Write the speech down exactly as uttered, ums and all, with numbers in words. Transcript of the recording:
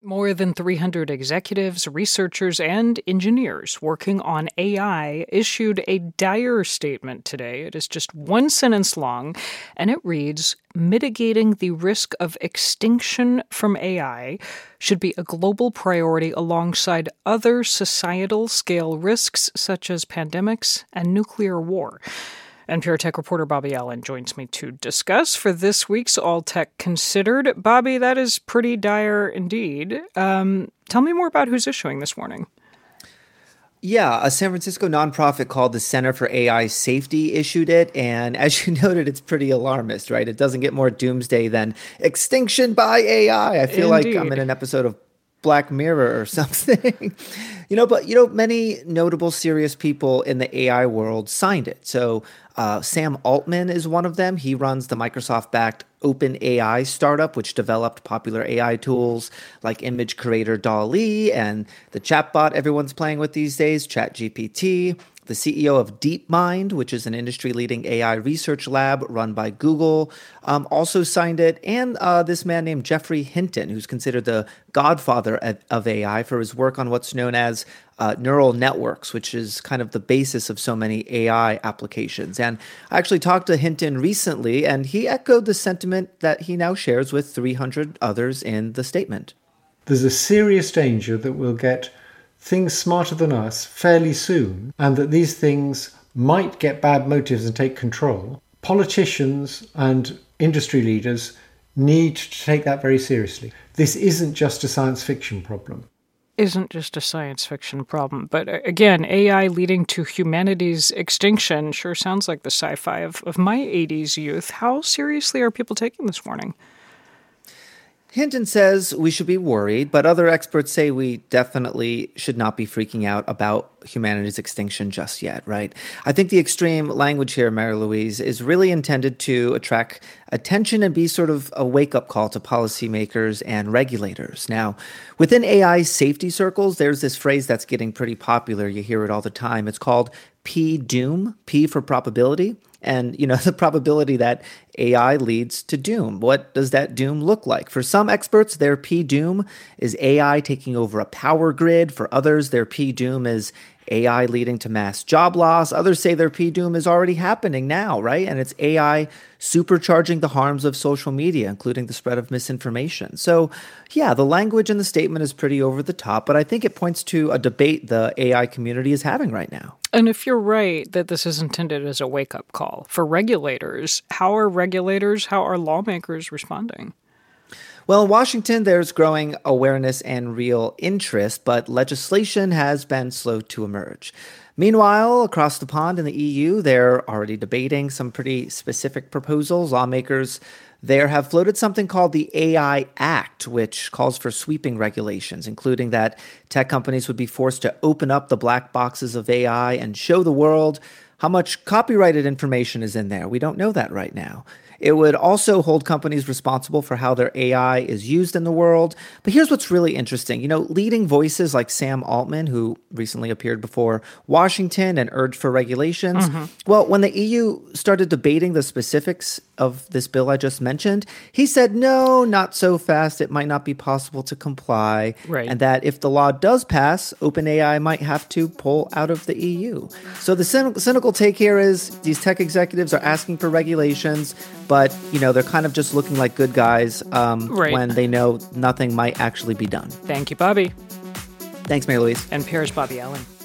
More than three hundred executives, researchers, and engineers working on A I issued a dire statement today. It is just one sentence long, and it reads, "Mitigating the risk of extinction from A I should be a global priority alongside other societal-scale risks such as pandemics and nuclear war." N P R Tech reporter Bobby Allyn joins me to discuss for this week's All Tech Considered. Bobby, that is pretty dire indeed. Um, tell me more about who's issuing this warning. Yeah, a San Francisco nonprofit called the Center for A I Safety issued it. And as you noted, it's pretty alarmist, right? It doesn't get more doomsday than extinction by A I. I feel Indeed. like I'm in an episode of Black Mirror or something. You know, but, you know, many notable serious people in the A I world signed it. So uh, Sam Altman is one of them. He runs the Microsoft-backed OpenAI startup, which developed popular A I tools like image creator DALL-E and the chatbot everyone's playing with these days, ChatGPT. The C E O of DeepMind, which is an industry-leading A I research lab run by Google, um, also signed it. And uh, this man named Geoffrey Hinton, who's considered the godfather of, of A I for his work on what's known as uh, neural networks, which is kind of the basis of so many A I applications. And I actually talked to Hinton recently, and he echoed the sentiment that he now shares with three hundred others in the statement. There's a serious danger that we'll get things smarter than us fairly soon, and that these things might get bad motives and take control. Politicians and industry leaders need to take that very seriously. This isn't just a science fiction problem. Isn't just a science fiction problem. But again, A I leading to humanity's extinction sure sounds like the sci-fi of, of my eighties youth. How seriously are people taking this warning? Hinton says we should be worried, but other experts say we definitely should not be freaking out about humanity's extinction just yet, right? I think the extreme language here, Mary Louise, is really intended to attract attention and be sort of a wake-up call to policymakers and regulators. Now, within A I safety circles, there's this phrase that's getting pretty popular. You hear it all the time. It's called P-doom, P for probability. And, you know, the probability that A I leads to doom. What does that doom look like? For some experts, their P-doom is A I taking over a power grid. For others, their P-doom is A I leading to mass job loss. Others say their P-doom is already happening now, right? And it's A I supercharging the harms of social media, including the spread of misinformation. So, yeah, the language in the statement is pretty over the top, but I think it points to a debate the A I community is having right now. And if you're right that this is intended as a wake-up call for regulators, how are regulators, how are lawmakers responding? Well, in Washington, there's growing awareness and real interest, but legislation has been slow to emerge. Meanwhile, across the pond in the E U, they're already debating some pretty specific proposals. Lawmakers there have floated something called the A I Act, which calls for sweeping regulations, including that tech companies would be forced to open up the black boxes of A I and show the world how much copyrighted information is in there. We don't know that right now. It would also hold companies responsible for how their A I is used in the world. But here's what's really interesting. You know, leading voices like Sam Altman, who recently appeared before Washington and urged for regulations. Mm-hmm. Well, when the E U started debating the specifics of this bill I just mentioned, he said, no, not so fast. It might not be possible to comply. Right. And that if the law does pass, OpenAI might have to pull out of the E U. So the cynical, cynical take here is these tech executives are asking for regulations, but, you know, they're kind of just looking like good guys um, right. when they know nothing might actually be done. Thank you, Bobby. Thanks, Mary Louise. N P R's Bobby Allyn.